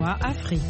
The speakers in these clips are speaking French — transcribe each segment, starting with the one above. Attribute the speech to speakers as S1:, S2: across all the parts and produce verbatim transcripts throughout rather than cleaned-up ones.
S1: Afrique.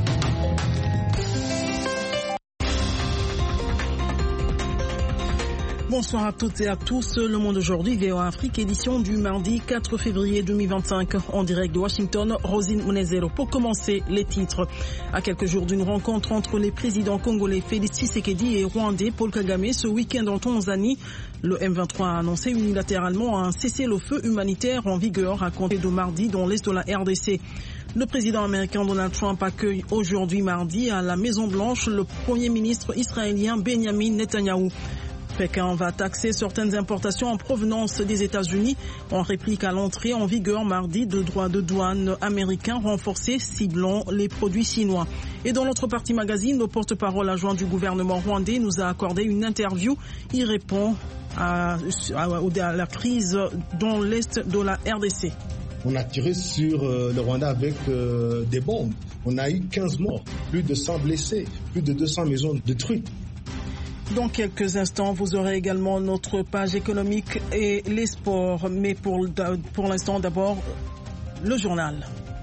S1: Bonsoir à toutes et à tous. Le Monde aujourd'hui, V O A Afrique, édition du mardi quatre février deux mille vingt-cinq. En direct de Washington, Rosine Munezero. Pour commencer, les titres. À quelques jours d'une rencontre entre les présidents congolais Félix Tshisekedi et rwandais Paul Kagame ce week-end en Tanzanie, le M vingt-trois a annoncé unilatéralement un cessez-le-feu humanitaire en vigueur à compter de mardi dans l'est de la R D C. Le président américain Donald Trump accueille aujourd'hui mardi à la Maison-Blanche le premier ministre israélien Benjamin Netanyahou. Pékin va taxer certaines importations en provenance des États-Unis en réplique à l'entrée en vigueur mardi de droits de douane américains renforcés ciblant les produits chinois. Et dans notre partie magazine, le porte-parole adjoint du gouvernement rwandais nous a accordé une interview. Il répond à, à, à la crise dans l'est de la R D C.
S2: On a tiré sur euh, le Rwanda avec euh, des bombes. On a eu quinze morts, plus de cent blessés, plus de deux cents maisons détruites.
S1: Dans quelques instants, vous aurez également notre page économique et les sports. Mais pour, pour l'instant, d'abord, le journal.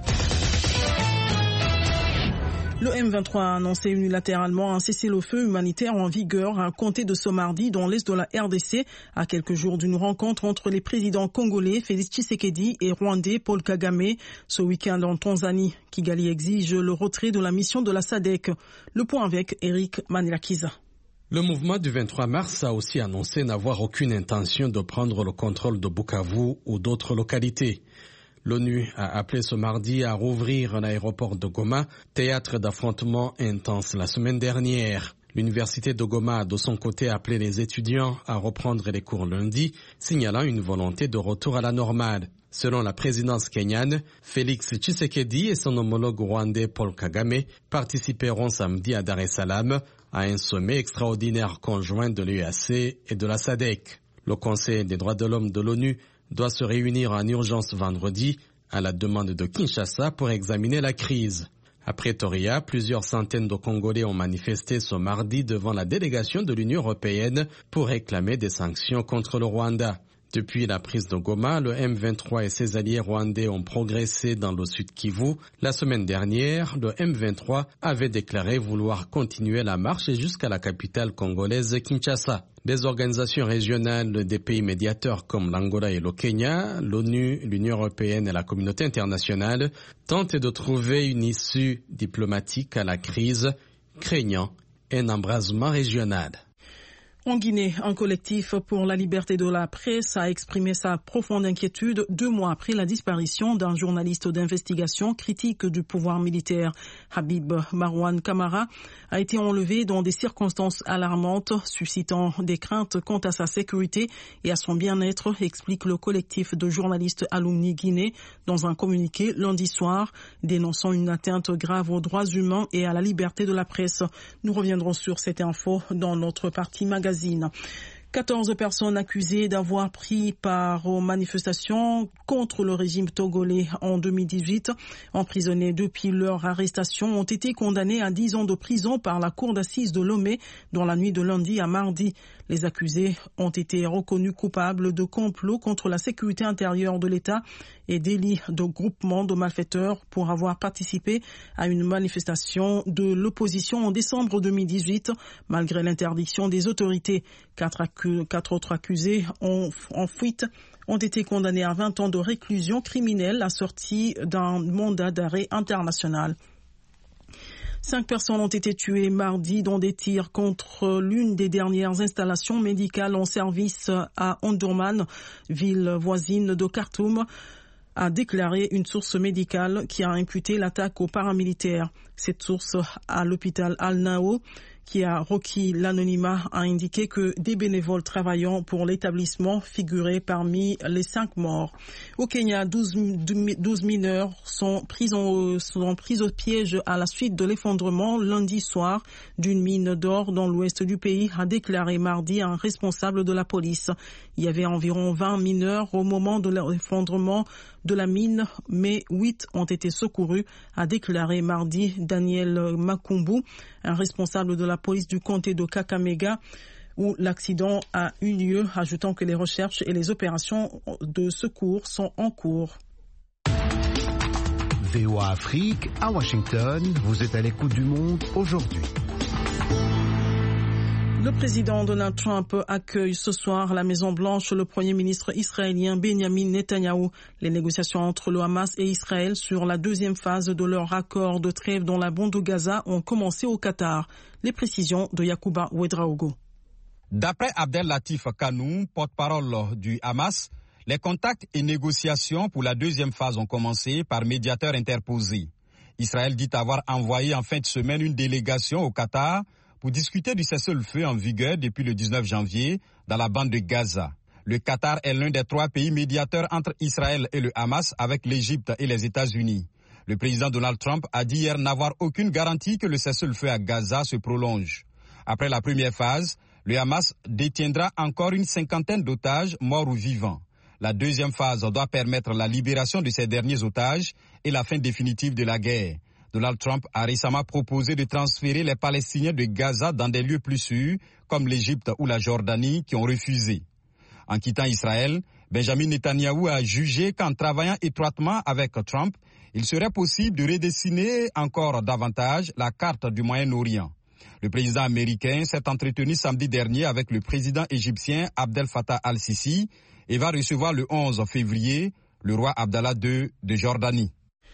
S1: Le M vingt-trois a annoncé unilatéralement un cessez-le-feu humanitaire en vigueur à compter de ce mardi dans l'est de la R D C, à quelques jours d'une rencontre entre les présidents congolais Félix Tshisekedi et rwandais Paul Kagame. Ce week-end en Tanzanie, Kigali exige le retrait de la mission de la S A D C. Le point avec Eric Manilakiza.
S3: Le mouvement du vingt-trois mars a aussi annoncé n'avoir aucune intention de prendre le contrôle de Bukavu ou d'autres localités. L'ONU a appelé ce mardi à rouvrir un aéroport de Goma, théâtre d'affrontements intenses la semaine dernière. L'université de Goma a de son côté appelé les étudiants à reprendre les cours lundi, signalant une volonté de retour à la normale. Selon la présidence kenyane, Félix Tshisekedi et son homologue rwandais Paul Kagame participeront samedi à Dar es Salaam à un sommet extraordinaire conjoint de l'U E A C et de la S A D C. Le Conseil des droits de l'homme de l'ONU doit se réunir en urgence vendredi à la demande de Kinshasa pour examiner la crise. À Pretoria, plusieurs centaines de Congolais ont manifesté ce mardi devant la délégation de l'Union européenne pour réclamer des sanctions contre le Rwanda. Depuis la prise de Goma, le M vingt-trois et ses alliés rwandais ont progressé dans le sud Kivu. La semaine dernière, le M vingt-trois avait déclaré vouloir continuer la marche jusqu'à la capitale congolaise Kinshasa. Des organisations régionales des pays médiateurs comme l'Angola et le Kenya, l'ONU, l'Union européenne et la communauté internationale tentent de trouver une issue diplomatique à la crise, craignant un embrasement régional.
S1: En Guinée, un collectif pour la liberté de la presse a exprimé sa profonde inquiétude deux mois après la disparition d'un journaliste d'investigation critique du pouvoir militaire. Habib Marwan Kamara a été enlevé dans des circonstances alarmantes, suscitant des craintes quant à sa sécurité et à son bien-être, explique le collectif de journalistes Alumni Guinée dans un communiqué lundi soir, dénonçant une atteinte grave aux droits humains et à la liberté de la presse. Nous reviendrons sur cette info dans notre partie magazine. quatorze personnes accusées d'avoir pris part aux manifestations contre le régime togolais en deux mille dix-huit, emprisonnées depuis leur arrestation, ont été condamnées à dix ans de prison par la cour d'assises de Lomé dans la nuit de lundi à mardi. Les accusés ont été reconnus coupables de complot contre la sécurité intérieure de l'État et délit de groupement de malfaiteurs pour avoir participé à une manifestation de l'opposition en décembre deux mille dix-huit, malgré l'interdiction des autorités. Quatre, accu- quatre autres accusés ont, en fuite ont été condamnés à vingt ans de réclusion criminelle assortie d'un mandat d'arrêt international. Cinq personnes ont été tuées mardi dans des tirs contre l'une des dernières installations médicales en service à Omdurman, ville voisine de Khartoum, a déclaré une source médicale qui a imputé l'attaque aux paramilitaires. Cette source à l'hôpital Al-Nao, qui a requis l'anonymat, a indiqué que des bénévoles travaillant pour l'établissement figuraient parmi les cinq morts. Au Kenya, douze mineurs sont pris, en, sont pris au piège à la suite de l'effondrement lundi soir d'une mine d'or dans l'ouest du pays, a déclaré mardi un responsable de la police. Il y avait environ vingt mineurs au moment de l'effondrement de la mine, mais huit ont été secourus, a déclaré mardi Daniel Makumbu, un responsable de la police du comté de Kakamega, où l'accident a eu lieu, ajoutant que les recherches et les opérations de secours sont en cours.
S4: V O A Afrique, à Washington, vous êtes à l'écoute du Monde aujourd'hui.
S1: Le président Donald Trump accueille ce soir à la Maison-Blanche le Premier ministre israélien Benjamin Netanyahou. Les négociations entre le Hamas et Israël sur la deuxième phase de leur accord de trêve dans la bande de Gaza ont commencé au Qatar. Les précisions de Yacouba Ouedraogo.
S5: D'après Abdel Latif Kanou, porte-parole du Hamas, les contacts et négociations pour la deuxième phase ont commencé par médiateurs interposés. Israël dit avoir envoyé en fin de semaine une délégation au Qatar pour discuter du cessez-le-feu en vigueur depuis le dix-neuf janvier dans la bande de Gaza. Le Qatar est l'un des trois pays médiateurs entre Israël et le Hamas avec l'Égypte et les États-Unis. Le président Donald Trump a dit hier n'avoir aucune garantie que le cessez-le-feu à Gaza se prolonge. Après la première phase, le Hamas détiendra encore une cinquantaine d'otages morts ou vivants. La deuxième phase doit permettre la libération de ces derniers otages et la fin définitive de la guerre. Donald Trump a récemment proposé de transférer les Palestiniens de Gaza dans des lieux plus sûrs, comme l'Égypte ou la Jordanie, qui ont refusé. En quittant Israël, Benjamin Netanyahou a jugé qu'en travaillant étroitement avec Trump, il serait possible de redessiner encore davantage la carte du Moyen-Orient. Le président américain s'est entretenu samedi dernier avec le président égyptien Abdel Fattah al-Sisi et va recevoir le onze février le roi Abdallah deux de Jordanie.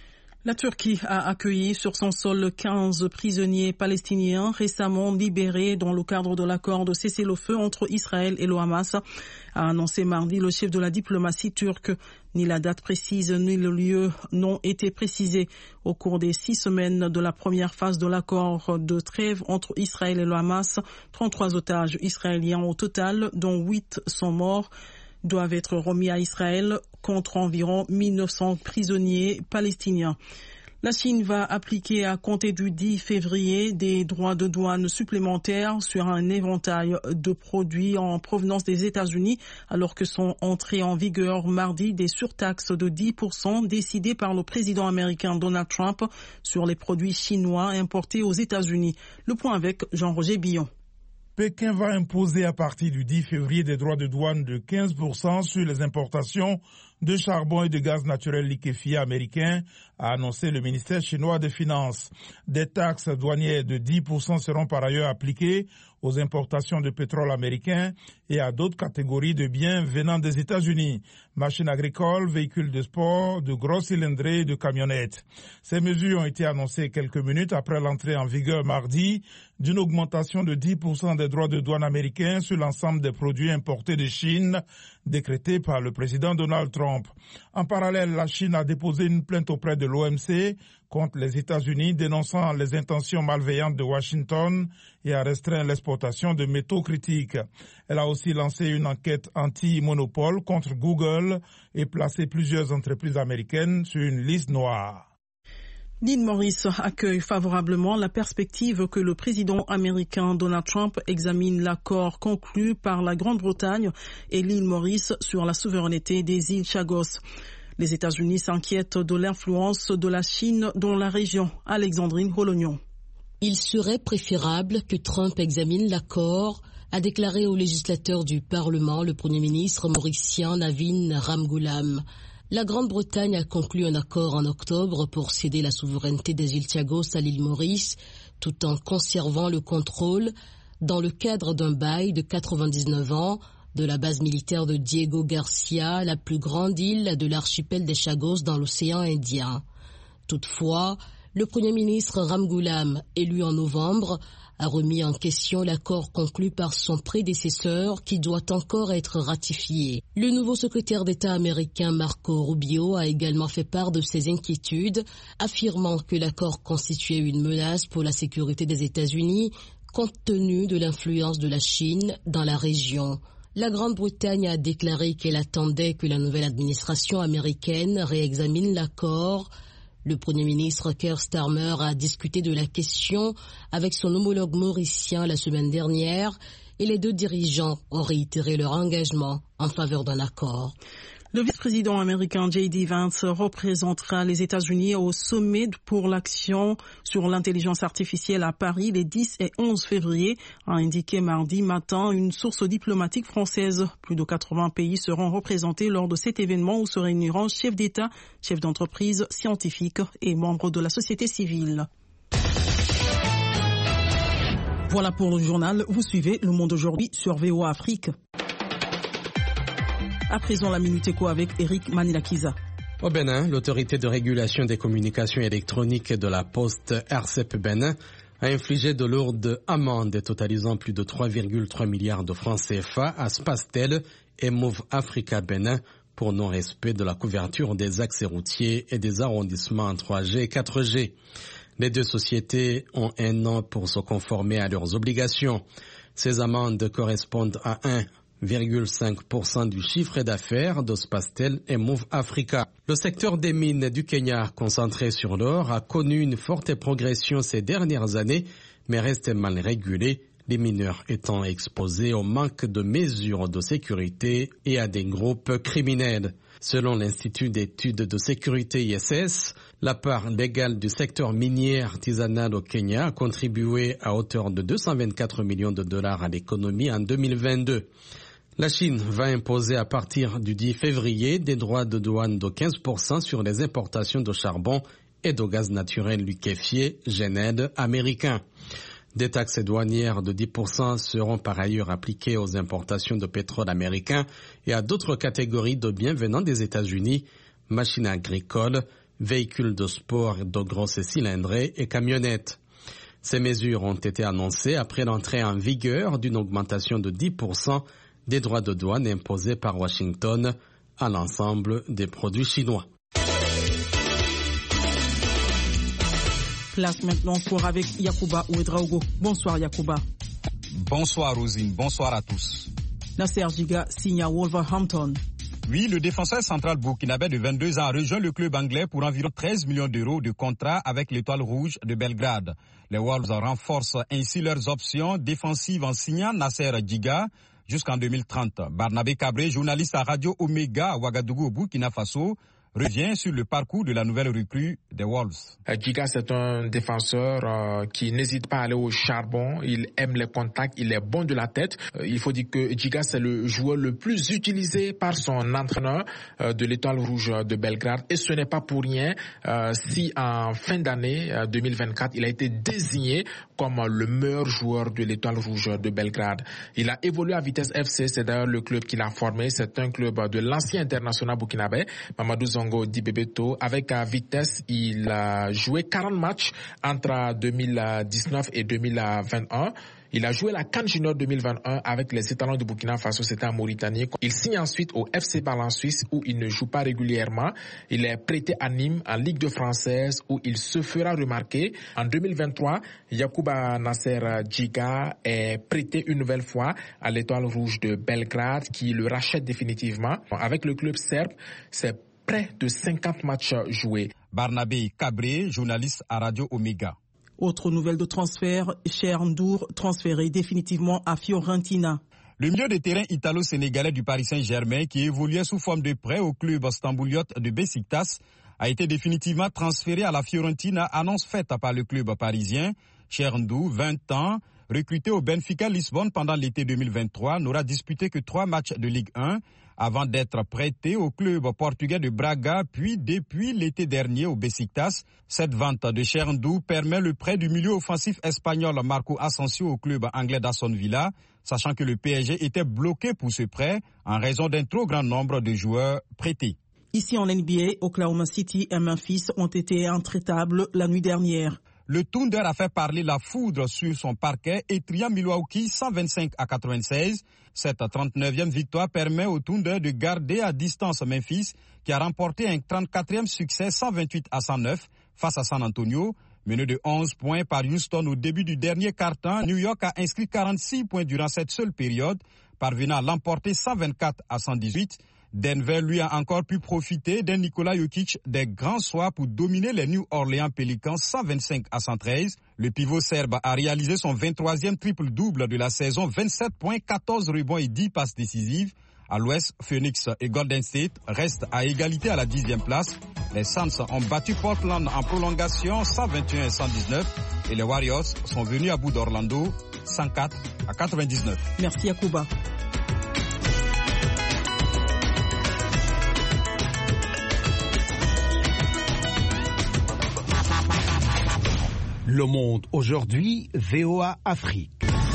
S1: La Turquie a accueilli sur son sol quinze prisonniers palestiniens récemment libérés dans le cadre de l'accord de cessez-le-feu entre Israël et le Hamas, a annoncé mardi le chef de la diplomatie turque. Ni la date précise ni le lieu n'ont été précisés. Au cours des six semaines de la première phase de l'accord de trêve entre Israël et le Hamas, trente-trois otages israéliens au total, dont huit sont morts, doivent être remis à Israël contre environ mille neuf cents prisonniers palestiniens. La Chine va appliquer à compter du dix février des droits de douane supplémentaires sur un éventail de produits en provenance des États-Unis, alors que sont entrées en vigueur mardi des surtaxes de dix pour cent décidées par le président américain Donald Trump sur les produits chinois importés aux États-Unis. Le point avec Jean-Roger Billon.
S6: Pékin va imposer à partir du dix février des droits de douane de quinze pour cent sur les importations de charbon et de gaz naturel liquéfié américain, a annoncé le ministère chinois des Finances. Des taxes douanières de dix pour cent seront par ailleurs appliquées aux importations de pétrole américain et à d'autres catégories de biens venant des États-Unis, machines agricoles, véhicules de sport, de gros cylindrés et de camionnettes. Ces mesures ont été annoncées quelques minutes après l'entrée en vigueur mardi d'une augmentation de dix pour cent des droits de douane américains sur l'ensemble des produits importés de Chine, décrétée par le président Donald Trump. En parallèle, la Chine a déposé une plainte auprès de l'O M C contre les États-Unis, dénonçant les intentions malveillantes de Washington et a restreint l'exportation de métaux critiques. Elle a aussi lancé une enquête anti-monopole contre Google et placé plusieurs entreprises américaines sur une liste noire.
S1: L'île Maurice accueille favorablement la perspective que le président américain Donald Trump examine l'accord conclu par la Grande-Bretagne et l'île Maurice sur la souveraineté des îles Chagos. Les États-Unis s'inquiètent de l'influence de la Chine dans la région. Alexandrine Rolognon.
S7: Il serait préférable que Trump examine l'accord, a déclaré aux législateurs du Parlement le Premier ministre mauricien Navin Ramgoolam. La Grande-Bretagne a conclu un accord en octobre pour céder la souveraineté des îles Chagos à l'île Maurice, tout en conservant le contrôle, dans le cadre d'un bail de quatre-vingt-dix-neuf ans, de la base militaire de Diego Garcia, la plus grande île de l'archipel des Chagos dans l'océan Indien. Toutefois, le Premier ministre Ramgoolam, élu en novembre, a remis en question l'accord conclu par son prédécesseur qui doit encore être ratifié. Le nouveau secrétaire d'État américain Marco Rubio a également fait part de ses inquiétudes, affirmant que l'accord constituait une menace pour la sécurité des États-Unis compte tenu de l'influence de la Chine dans la région. La Grande-Bretagne a déclaré qu'elle attendait que la nouvelle administration américaine réexamine l'accord. Le Premier ministre Keir Starmer a discuté de la question avec son homologue mauricien la semaine dernière et les deux dirigeants ont réitéré leur engagement en faveur d'un accord.
S1: Le vice-président américain J D Vance représentera les États-Unis au sommet pour l'action sur l'intelligence artificielle à Paris les dix et onze février, a indiqué mardi matin une source diplomatique française. Plus de quatre-vingts pays seront représentés lors de cet événement où se réuniront chefs d'État, chefs d'entreprise, scientifiques et membres de la société civile. Voilà pour le journal. Vous suivez Le Monde aujourd'hui sur V O A Afrique. À présent, la Minute Éco avec Eric Manilakiza.
S3: Au Bénin, l'autorité de régulation des communications électroniques de la Poste R C E P Bénin a infligé de lourdes amendes totalisant plus de trois virgule trois milliards de francs C F A à Spastel et Move Africa Bénin pour non-respect de la couverture des axes routiers et des arrondissements en trois G et quatre G. Les deux sociétés ont un an pour se conformer à leurs obligations. Ces amendes correspondent à un virgule cinq pour cent du chiffre d'affaires de Spastel et Move Africa. Le secteur des mines du Kenya, concentré sur l'or, a connu une forte progression ces dernières années, mais reste mal régulé, les mineurs étant exposés au manque de mesures de sécurité et à des groupes criminels. Selon l'Institut d'études de sécurité I S S, la part légale du secteur minier artisanal au Kenya a contribué à hauteur de deux cent vingt-quatre millions de dollars à l'économie en deux mille vingt-deux. La Chine va imposer à partir du dix février des droits de douane de quinze pour cent sur les importations de charbon et de gaz naturel liquéfié G N E D américain. Des taxes douanières de dix pour cent seront par ailleurs appliquées aux importations de pétrole américain et à d'autres catégories de biens venant des États-Unis, machines agricoles, véhicules de sport de grosses cylindrées et camionnettes. Ces mesures ont été annoncées après l'entrée en vigueur d'une augmentation de dix pour cent des droits de douane imposés par Washington à l'ensemble des produits chinois.
S1: Place maintenant pour avec Yacouba Ouedraogo. Bonsoir Yacouba.
S5: Bonsoir Rosine, bonsoir à tous.
S1: Nasser Giga signe à Wolverhampton.
S5: Oui, le défenseur central burkinabé de vingt-deux ans a rejoint le club anglais pour environ treize millions d'euros de contrat avec l'Étoile Rouge de Belgrade. Les Wolves renforcent ainsi leurs options défensives en signant Nasser Giga jusqu'en deux mille trente. Barnabé Cabré, journaliste à Radio Omega à Ouagadougou au Burkina Faso, revient sur le parcours de la nouvelle recrue des Wolves.
S8: Giga, c'est un défenseur euh, qui n'hésite pas à aller au charbon. Il aime les contacts, il est bon de la tête. Euh, il faut dire que Giga, c'est le joueur le plus utilisé par son entraîneur euh, de l'Étoile Rouge de Belgrade. Et ce n'est pas pour rien euh, si en fin d'année euh, deux mille vingt-quatre, il a été désigné comme le meilleur joueur de l'Étoile Rouge de Belgrade. Il a évolué à Vitesse F C, c'est d'ailleurs le club qu'il a formé. C'est un club de l'ancien international burkinabé, Mamadou Zongo Di Bebeto. Avec uh, Vitesse, il a joué quarante matchs entre deux mille dix-neuf et deux mille vingt et un. Il a joué la CAN Junior deux mille vingt et un avec les étalons de Burkina Faso, c'était en Mauritanie. Il signe ensuite au F C Bâle en Suisse où il ne joue pas régulièrement. Il est prêté à Nîmes en Ligue deux française où il se fera remarquer. En deux mille vingt-trois, Yacouba Nasser Giga est prêté une nouvelle fois à l'Étoile Rouge de Belgrade qui le rachète définitivement. Avec le club serbe, c'est près de cinquante matchs joués.
S5: Barnabé Cabré, journaliste à Radio Omega.
S1: Autre nouvelle de transfert, Cher Ndour transféré définitivement à Fiorentina.
S5: Le milieu de terrain italo-sénégalais du Paris Saint-Germain qui évoluait sous forme de prêt au club stambouliote de Beşiktaş a été définitivement transféré à la Fiorentina, annonce faite par le club parisien. Cher Ndour, vingt ans, recruté au Benfica Lisbonne pendant l'été deux mille vingt-trois, n'aura disputé que trois matchs de Ligue un avant d'être prêté au club portugais de Braga, puis depuis l'été dernier au Beşiktaş. Cette vente de Cher Ndour permet le prêt du milieu offensif espagnol Marco Asensio au club anglais d'Aston Villa, sachant que le P S G était bloqué pour ce prêt en raison d'un trop grand nombre de joueurs prêtés.
S1: Ici en N B A, Oklahoma City et Memphis ont été intraitables la nuit dernière.
S5: Le Thunder a fait parler la foudre sur son parquet, étriant Milwaukee cent vingt-cinq à quatre-vingt-seize. Cette trente-neuvième victoire permet au Thunder de garder à distance Memphis, qui a remporté un trente-quatrième succès cent vingt-huit à cent neuf face à San Antonio. Mené de onze points par Houston au début du dernier quart-temps, New York a inscrit quarante-six points durant cette seule période, parvenant à l'emporter cent vingt-quatre à cent dix-huit. Denver, lui, a encore pu profiter d'un Nikola Jokic des grands soirs pour dominer les New Orleans Pelicans cent vingt-cinq à cent treize. Le pivot serbe a réalisé son vingt-troisième triple-double de la saison, vingt-sept points, quatorze rebonds et dix passes décisives, À l'ouest, Phoenix et Golden State restent à égalité à la dixième place. Les Suns ont battu Portland en prolongation cent vingt et un à cent dix-neuf et les Warriors sont venus à bout d'Orlando cent quatre à quatre-vingt-dix-neuf.
S1: Merci Yacouba.
S4: Le Monde aujourd'hui, V O A Afrique.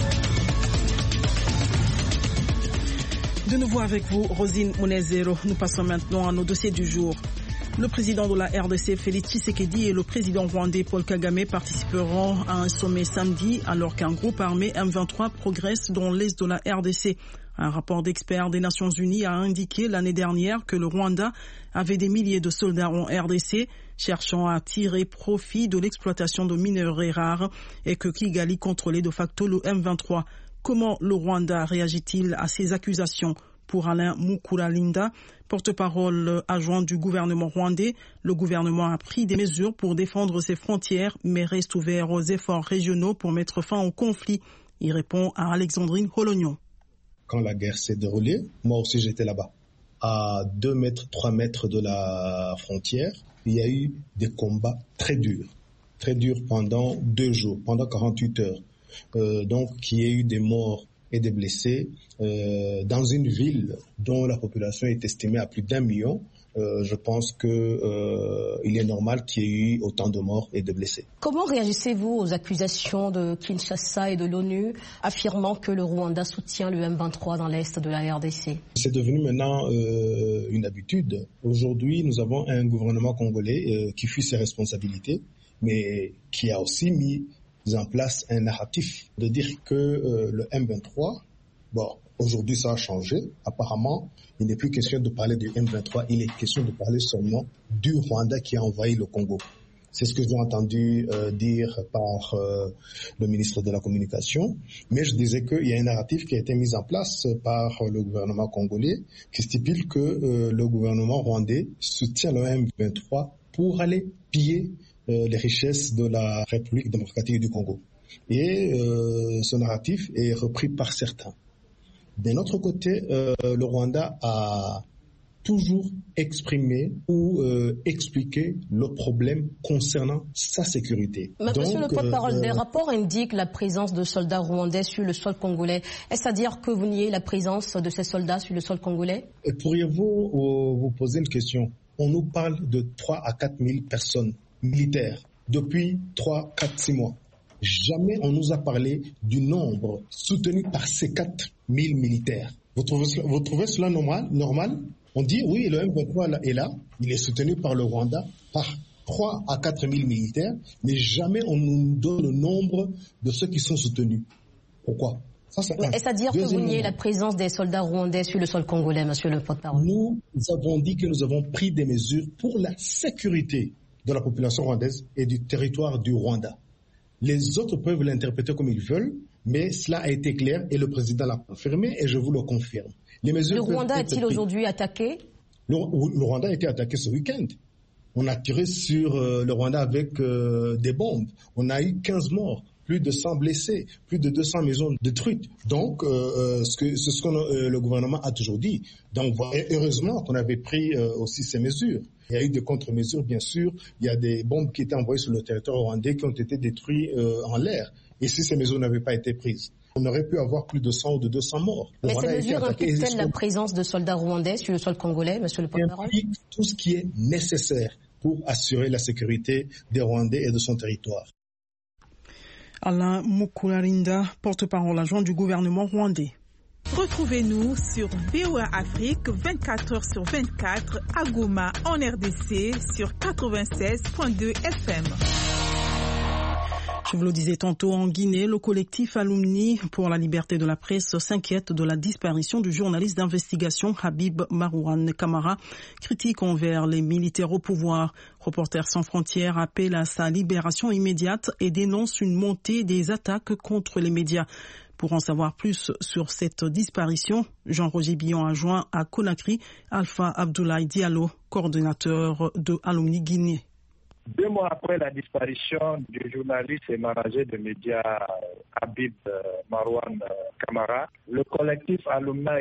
S1: De nouveau avec vous, Rosine Mounezero. Nous passons maintenant à nos dossiers du jour. Le président de la R D C, Félix Tshisekedi, et le président rwandais Paul Kagame participeront à un sommet samedi alors qu'un groupe armé M vingt-trois progresse dans l'est de la R D C. Un rapport d'experts des Nations Unies a indiqué l'année dernière que le Rwanda avait des milliers de soldats en R D C cherchant à tirer profit de l'exploitation de minerais rares et que Kigali contrôlait de facto le M vingt-trois. Comment le Rwanda réagit-il à ces accusations? Pour Alain Mukuralinda, porte-parole adjoint du gouvernement rwandais, le gouvernement a pris des mesures pour défendre ses frontières, mais reste ouvert aux efforts régionaux pour mettre fin au conflit. Il répond à Alexandrine Holognon.
S2: Quand la guerre s'est déroulée, moi aussi j'étais là-bas. À deux mètres, trois mètres de la frontière, il y a eu des combats très durs. Très durs pendant deux jours, pendant quarante-huit heures. Euh, donc, il y a eu des morts et des blessés euh, dans une ville dont la population est estimée à plus d'un million. Euh, je pense que euh, il est normal qu'il y ait eu autant de morts et de blessés.
S7: Comment réagissez-vous aux accusations de Kinshasa et de l'ONU affirmant que le Rwanda soutient le M vingt-trois dans l'est de la R D C?
S2: C'est devenu maintenant euh, une habitude. Aujourd'hui, nous avons un gouvernement congolais euh, qui fuit ses responsabilités, mais qui a aussi mis en place un narratif de dire que euh, le M vingt-trois, bon, aujourd'hui ça a changé. Apparemment, il n'est plus question de parler du M vingt-trois, il est question de parler seulement du Rwanda qui a envahi le Congo. C'est ce que j'ai entendu euh, dire par euh, le ministre de la Communication. Mais je disais qu'il y a un narratif qui a été mis en place par le gouvernement congolais qui stipule que euh, le gouvernement rwandais soutient le M vingt-trois pour aller piller Euh, les richesses de la République démocratique du Congo. Et euh, ce narratif est repris par certains. D'un autre côté, euh, le Rwanda a toujours exprimé ou euh, expliqué le problème concernant sa sécurité.
S7: Mais
S2: Donc,
S7: monsieur le porte-parole,
S2: euh,
S7: des rapports indiquent la présence de soldats rwandais sur le sol congolais. Est-ce à dire que vous niez la présence de ces soldats sur le sol congolais?
S2: Pourriez-vous euh, vous poser une question? On nous parle de trois à quatre mille personnes militaires depuis trois, quatre, six mois. Jamais on nous a parlé du nombre soutenu par ces quatre mille militaires. Vous trouvez cela, vous trouvez cela normal, normal? On dit oui, le M vingt-trois est là, il est soutenu par le Rwanda, par trois à quatre mille militaires, mais jamais on nous donne le nombre de ceux qui sont soutenus. Pourquoi? Ça, c'est un.
S7: Est-ce à dire que vous niez la présence des soldats rwandais sur le sol congolais, monsieur le porte-parole?
S2: Nous avons dit que nous avons pris des mesures pour la sécurité de la population rwandaise et du territoire du Rwanda. Les autres peuvent l'interpréter comme ils veulent, mais cela a été clair et le président l'a confirmé et je vous le confirme. Les mesures
S7: le Rwanda est-il aujourd'hui attaqué?
S2: le, le Rwanda a été attaqué ce week-end. On a tiré sur euh, le Rwanda avec euh, des bombes. On a eu quinze morts, plus de cent blessés, plus de deux cents maisons détruites. Donc, euh, ce que, c'est ce que euh, le gouvernement a toujours dit. Donc, heureusement qu'on avait pris euh, aussi ces mesures. Il y a eu des contre-mesures, bien sûr. Il y a des bombes qui étaient envoyées sur le territoire rwandais qui ont été détruites euh, en l'air. Et si ces mesures n'avaient pas été prises, on aurait pu avoir plus de cent ou de deux cents morts.
S7: Mais ces mesures impliquent-elles la présence de soldats rwandais sur le sol congolais, monsieur le porte-parole?
S2: Implique tout ce qui est nécessaire pour assurer la sécurité des Rwandais et de son territoire.
S1: Alain Mukuralinda, porte-parole adjoint du gouvernement rwandais.
S9: Retrouvez-nous sur V O A Afrique vingt-quatre heures sur vingt-quatre à Goma en R D C sur quatre-vingt-seize point deux F M.
S1: Je vous le disais tantôt, en Guinée, le collectif Alumni pour la liberté de la presse s'inquiète de la disparition du journaliste d'investigation Habib Marouane Kamara, critique envers les militaires au pouvoir. Reporters sans frontières appelle à sa libération immédiate et dénonce une montée des attaques contre les médias. Pour en savoir plus sur cette disparition, Jean-Roger Billon a joint à Conakry Alpha Abdoulaye Diallo, coordonnateur de Alumni Guinée.
S10: Deux mois après la disparition du journaliste et manager de médias Habib Marouane Kamara, le collectif Alumni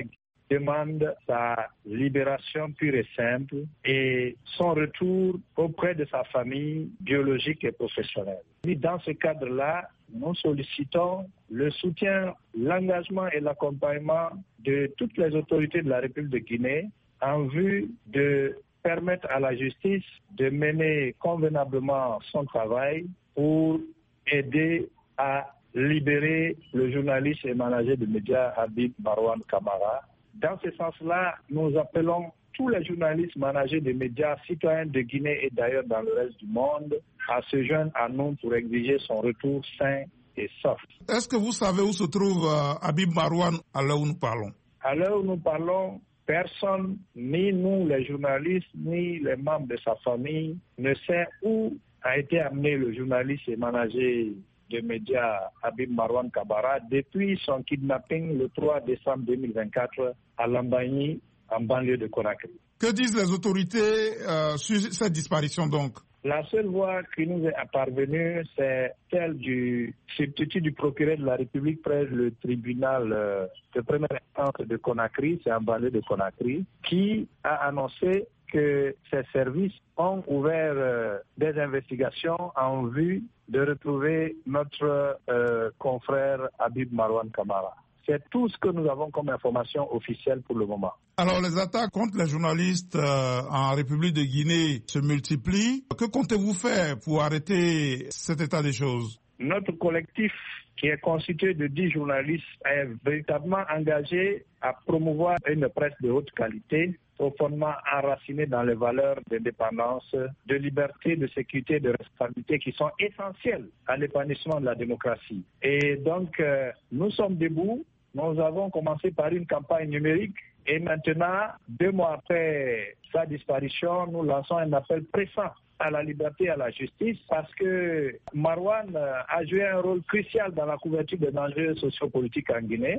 S10: demande sa libération pure et simple et son retour auprès de sa famille biologique et professionnelle. Dans ce cadre-là, nous sollicitons le soutien, l'engagement et l'accompagnement de toutes les autorités de la République de Guinée en vue de permettre à la justice de mener convenablement son travail pour aider à libérer le journaliste et manager de médias Habib Marouane Kamara. Dans ce sens-là, nous appelons tous les journalistes managers de médias citoyens de Guinée et d'ailleurs dans le reste du monde à se joindre à nous pour exiger son retour sain et sauf.
S6: Est-ce que vous savez où se trouve euh, Habib Marouane à l'heure où nous parlons?
S10: À l'heure où nous parlons, personne, ni nous les journalistes, ni les membres de sa famille, ne sait où a été amené le journaliste et manager de médias Habib Marouane Kamara depuis son kidnapping le trois décembre deux mille vingt-quatre à Lambagne, en banlieue de Conakry.
S6: Que disent les autorités euh, sur cette disparition donc?
S10: La seule voix qui nous est parvenue, c'est celle du substitut du procureur de la République près le tribunal euh, de première instance de Conakry, c'est en banlieue de Conakry, qui a annoncé que ses services ont ouvert euh, des investigations en vue de retrouver notre euh, confrère Habib Marouane Kamara. C'est tout ce que nous avons comme information officielle pour le moment.
S6: Alors, les attaques contre les journalistes euh, en République de Guinée se multiplient. Que comptez-vous faire pour arrêter cet état des choses?
S10: Notre collectif, qui est constitué de dix journalistes, est véritablement engagé à promouvoir une presse de haute qualité, profondément enracinée dans les valeurs d'indépendance, de liberté, de sécurité, de responsabilité qui sont essentielles à l'épanouissement de la démocratie. Et donc, euh, nous sommes debout. Nous avons commencé par une campagne numérique et maintenant, deux mois après sa disparition, nous lançons un appel pressant à la liberté et à la justice parce que Marouane a joué un rôle crucial dans la couverture des enjeux sociopolitiques en Guinée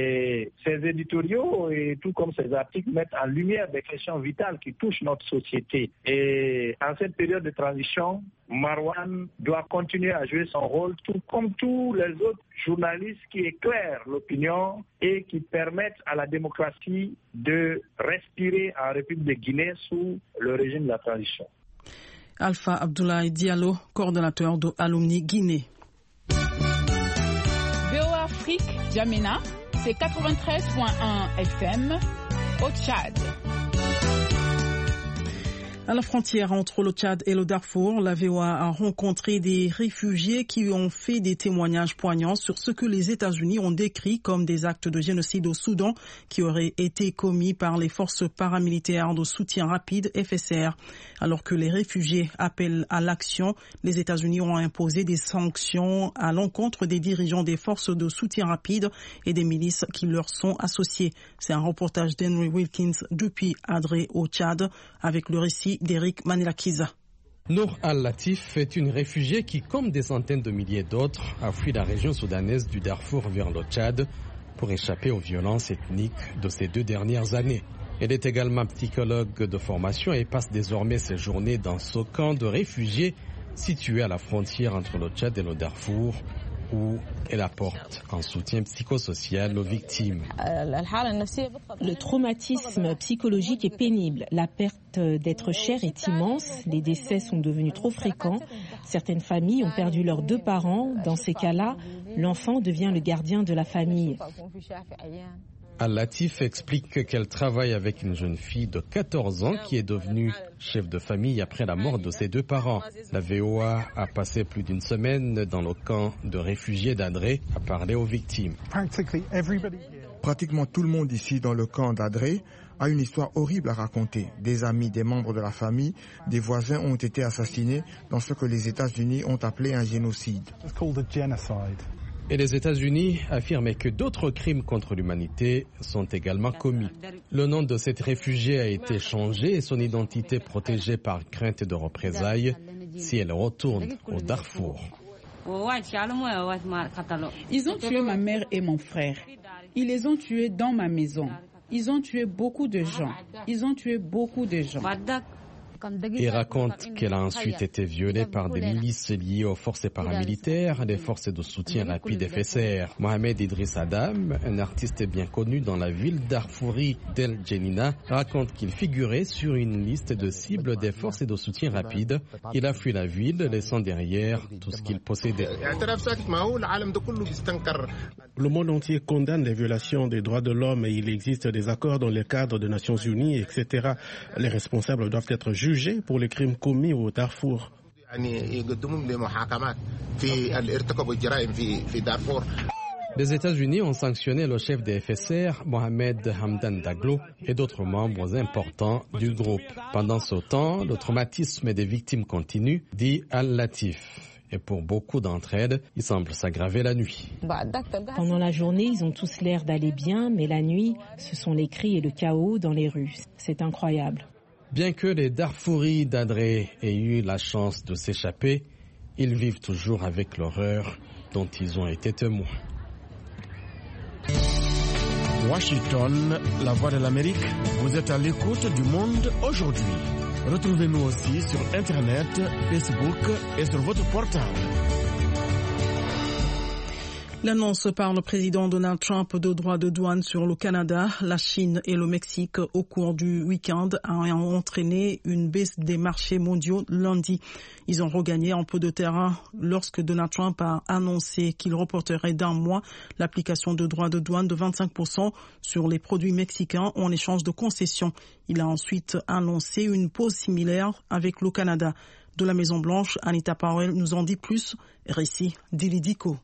S10: et ses éditoriaux et tout comme ses articles mettent en lumière des questions vitales qui touchent notre société. Et en cette période de transition, Marouane doit continuer à jouer son rôle tout comme tous les autres journalistes qui éclairent l'opinion et qui permettent à la démocratie de respirer en République de Guinée sous le régime de la transition.
S1: Alpha Abdoulaye Diallo, coordonnateur de Alumni Guinée.
S11: V O A Afrique, Djamena, c'est quatre-vingt-treize virgule un F M au Tchad.
S1: À la frontière entre le Tchad et le Darfour, la V O A a rencontré des réfugiés qui ont fait des témoignages poignants sur ce que les États-Unis ont décrit comme des actes de génocide au Soudan qui auraient été commis par les forces paramilitaires de soutien rapide F S R. Alors que les réfugiés appellent à l'action, les États-Unis ont imposé des sanctions à l'encontre des dirigeants des forces de soutien rapide et des milices qui leur sont associées. C'est un reportage d'Henry Wilkins depuis Adré au Tchad avec le récit d'Eric Manilakiza.
S3: Nour Al-Latif est une réfugiée qui, comme des centaines de milliers d'autres, a fui la région soudanaise du Darfour vers le Tchad pour échapper aux violences ethniques de ces deux dernières années. Elle est également psychologue de formation et passe désormais ses journées dans ce camp de réfugiés situé à la frontière entre le Tchad et le Darfour, où elle apporte un soutien psychosocial aux victimes.
S12: Le traumatisme psychologique est pénible. La perte d'être cher est immense. Les décès sont devenus trop fréquents. Certaines familles ont perdu leurs deux parents. Dans ces cas-là, l'enfant devient le gardien de la famille.
S3: Al-Latif explique qu'elle travaille avec une jeune fille de quatorze ans qui est devenue chef de famille après la mort de ses deux parents. La V O A a passé plus d'une semaine dans le camp de réfugiés d'Adré à parler aux victimes.
S13: Pratiquement tout le monde ici dans le camp d'Adré a une histoire horrible à raconter. Des amis, des membres de la famille, des voisins ont été assassinés dans ce que les États-Unis ont appelé un génocide.
S3: Et les États-Unis affirmaient que d'autres crimes contre l'humanité sont également commis. Le nom de cette réfugiée a été changé et son identité protégée par crainte de représailles si elle retourne au Darfour.
S11: Ils ont tué ma mère et mon frère. Ils les ont tués dans ma maison. Ils ont tué beaucoup de gens. Ils ont tué beaucoup de gens.
S3: et raconte qu'elle a ensuite été violée par des milices liées aux forces paramilitaires, des forces de soutien rapide F S R. Mohamed Idriss Adam, un artiste bien connu dans la ville d'Arfouri d'El Jenina, raconte qu'il figurait sur une liste de cibles des forces de soutien rapide. Il a fui la ville, laissant derrière tout ce qu'il possédait.
S14: Le monde entier condamne les violations des droits de l'homme et il existe des accords dans le cadre des Nations Unies, et cetera. Les responsables doivent être jugés pour les crimes commis au Darfour.
S3: Les États-Unis ont sanctionné le chef des F S R, Mohamed Hamdan Daglo, et d'autres membres importants du groupe. Pendant ce temps, le traumatisme des victimes continue, dit Al-Latif. Et pour beaucoup d'entre elles, il semble s'aggraver la nuit.
S12: Pendant la journée, ils ont tous l'air d'aller bien, mais la nuit, ce sont les cris et le chaos dans les rues. C'est incroyable.
S3: Bien que les Darfouris d'Adré aient eu la chance de s'échapper, ils vivent toujours avec l'horreur dont ils ont été témoins.
S15: Washington, la voix de l'Amérique, vous êtes à l'écoute du monde aujourd'hui. Retrouvez-nous aussi sur Internet, Facebook et sur votre portable.
S1: L'annonce par le président Donald Trump de droits de douane sur le Canada, la Chine et le Mexique au cours du week-end a entraîné une baisse des marchés mondiaux lundi. Ils ont regagné un peu de terrain lorsque Donald Trump a annoncé qu'il reporterait d'un mois l'application de droits de douane de vingt-cinq pour cent sur les produits mexicains en échange de concessions. Il a ensuite annoncé une pause similaire avec le Canada. De la Maison-Blanche, Anita Powell nous en dit plus. Récit d'Ilidico.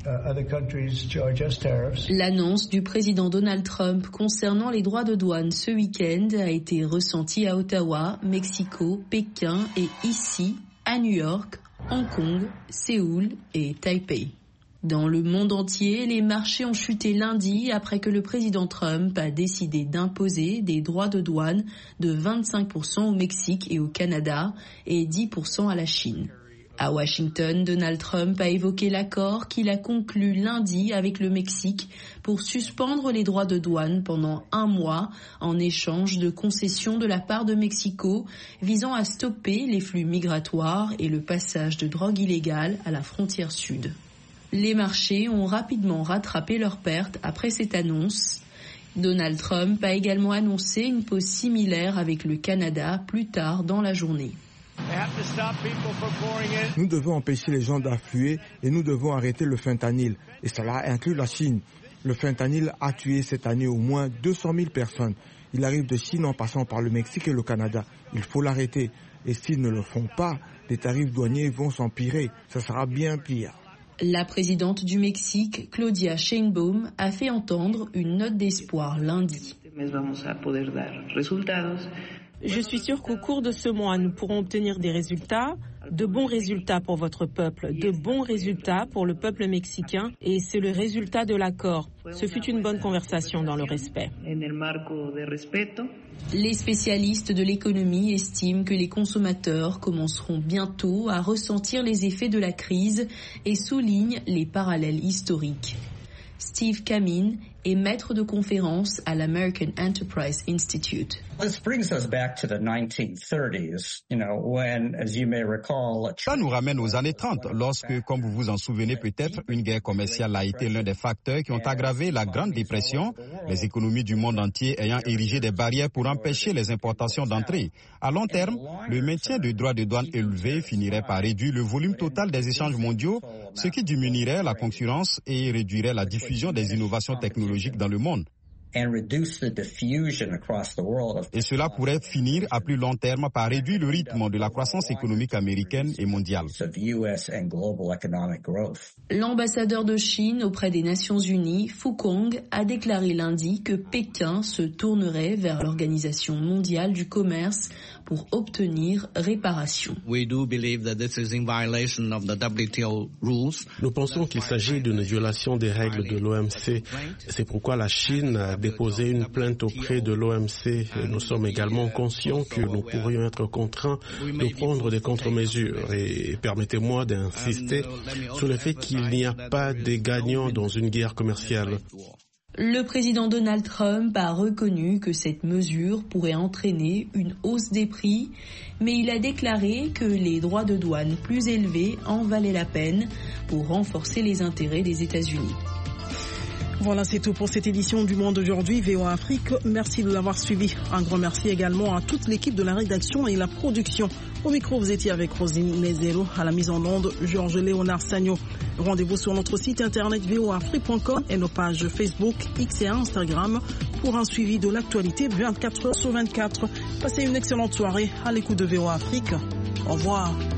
S16: L'annonce du président Donald Trump concernant les droits de douane ce week-end a été ressentie à Ottawa, Mexico, Pékin et ici, à New York, Hong Kong, Séoul et Taipei. Dans le monde entier, les marchés ont chuté lundi après que le président Trump a décidé d'imposer des droits de douane de vingt-cinq pour cent au Mexique et au Canada et dix pour cent à la Chine. À Washington, Donald Trump a évoqué l'accord qu'il a conclu lundi avec le Mexique pour suspendre les droits de douane pendant un mois en échange de concessions de la part de Mexico visant à stopper les flux migratoires et le passage de drogue illégale à la frontière sud. Les marchés ont rapidement rattrapé leurs pertes après cette annonce. Donald Trump a également annoncé une pause similaire avec le Canada plus tard dans la journée.
S13: Nous devons empêcher les gens d'affluer et nous devons arrêter le fentanyl. Et cela inclut la Chine. Le fentanyl a tué cette année au moins deux cent mille personnes. Il arrive de Chine en passant par le Mexique et le Canada. Il faut l'arrêter. Et s'ils ne le font pas, les tarifs douaniers vont s'empirer. Ça sera bien pire.
S16: La présidente du Mexique, Claudia Sheinbaum, a fait entendre une note d'espoir lundi.
S12: Je suis sûre qu'au cours de ce mois, nous pourrons obtenir des résultats, de bons résultats pour votre peuple, de bons résultats pour le peuple mexicain, et c'est le résultat de l'accord. Ce fut une bonne conversation dans le respect.
S16: Les spécialistes de l'économie estiment que les consommateurs commenceront bientôt à ressentir les effets de la crise et soulignent les parallèles historiques. Steve Kamin est maître de conférence à l'American Enterprise Institute.
S17: This brings us back to the nineteen thirties, you know, when, as you may recall,
S5: ça nous ramène aux années trente, lorsque, comme vous vous en souvenez peut-être, une guerre commerciale a été l'un des facteurs qui ont aggravé la Grande Dépression, les économies du monde entier ayant érigé des barrières pour empêcher les importations d'entrée. À long terme, le maintien de droits de douane élevés finirait par réduire le volume total des échanges mondiaux, ce qui diminuerait la concurrence et réduirait la diffusion des innovations technologiques dans le monde. Et cela pourrait finir à plus long terme par réduire le rythme de la croissance économique américaine et mondiale.
S16: L'ambassadeur de Chine auprès des Nations Unies, Fu Kong, a déclaré lundi que Pékin se tournerait vers l'Organisation mondiale du commerce pour obtenir réparation.
S18: Nous pensons qu'il s'agit d'une violation des règles de l'O M C. C'est pourquoi la Chine a déposé une plainte auprès de l'O M C. Nous sommes également conscients que nous pourrions être contraints de prendre des contre-mesures. Et permettez-moi d'insister sur le fait qu'il n'y a pas de gagnants dans une guerre commerciale.
S16: Le président Donald Trump a reconnu que cette mesure pourrait entraîner une hausse des prix, mais il a déclaré que les droits de douane plus élevés en valaient la peine pour renforcer les intérêts des États-Unis.
S1: Voilà, c'est tout pour cette édition du Monde aujourd'hui, V O A Afrique. Merci de l'avoir suivi. Un grand merci également à toute l'équipe de la rédaction et la production. Au micro, vous étiez avec Rosine Nezero, à la mise en onde, Georges Léonard Sagno. Rendez-vous sur notre site internet v o a afrique point com et nos pages Facebook, X et Instagram pour un suivi de l'actualité vingt-quatre heures sur vingt-quatre. Passez une excellente soirée à l'écoute de V O A Afrique. Au revoir.